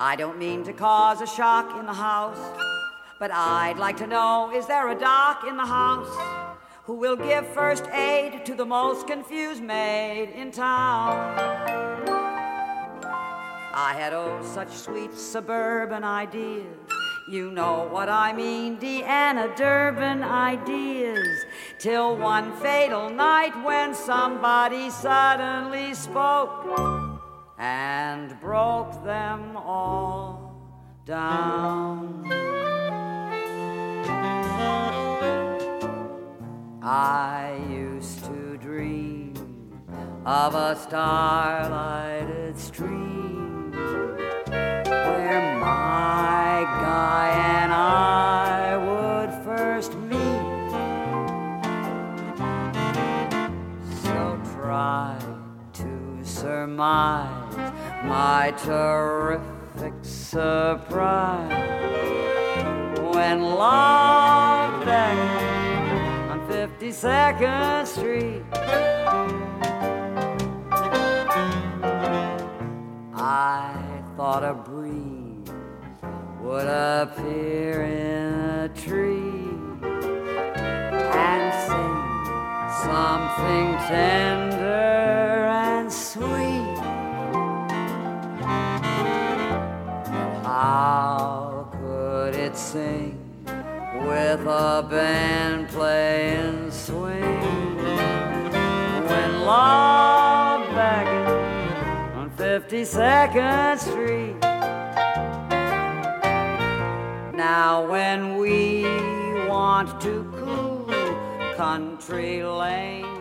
I don't mean to cause a shock in the house, but I'd like to know, is there a doc in the house who will give first aid to the most confused maid in town? I had such sweet suburban ideas. You know what I mean, Deanna Durbin ideas. Till one fatal night when somebody suddenly spoke and broke them all down. I used to dream of a starlighted stream where my guy and I would first meet. So try to surmise my terrific surprise when love beckoned on 52nd Street. I thought a breeze would appear in a tree and sing something tender and sweet. How could it sing with a band playing swing when love beckoned 52nd Street? Now when we want to cool country lane